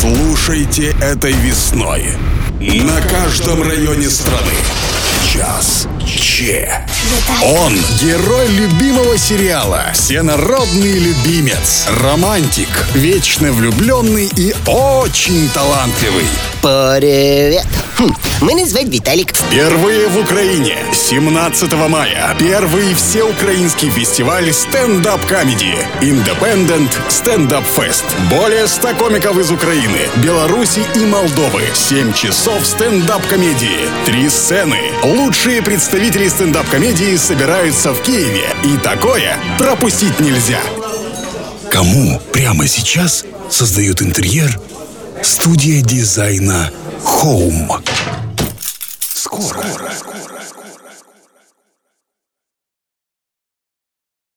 Слушайте этой весной на каждом районе страны Час Че. Он герой любимого сериала, всенародный любимец, романтик, вечно влюбленный и очень талантливый. Привет. Меня звать Виталик. Впервые в Украине 17 мая первый всеукраинский фестиваль стендап-комедии Independent Stand-Up Fest. Более 100 комиков из Украины, Беларуси и Молдовы. 7 часов стендап-комедии, 3 сцены. Лучшие представители стендап-комедии собираются в Киеве. И такое пропустить нельзя. Кому прямо сейчас создает интерьер студия дизайна Home. Скоро.